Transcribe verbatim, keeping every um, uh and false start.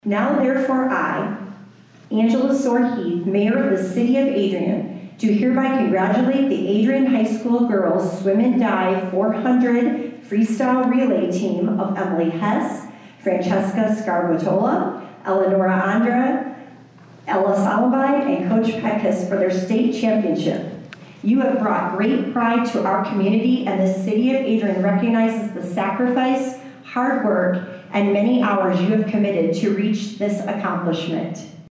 Now therefore I, Angela Soar-Heath, Mayor of the City of Adrian, do hereby congratulate the Adrian High School Girls Swim and Dive four hundred Freestyle Relay Team of Emily Hess, Francesca Scarbotola, Eleonora Andra, Ella Solomide, and Coach Peckus for their state championship. You have brought great pride to our community, and the City of Adrian recognizes the sacrifice, hard work, and many hours you have committed to reach this accomplishment.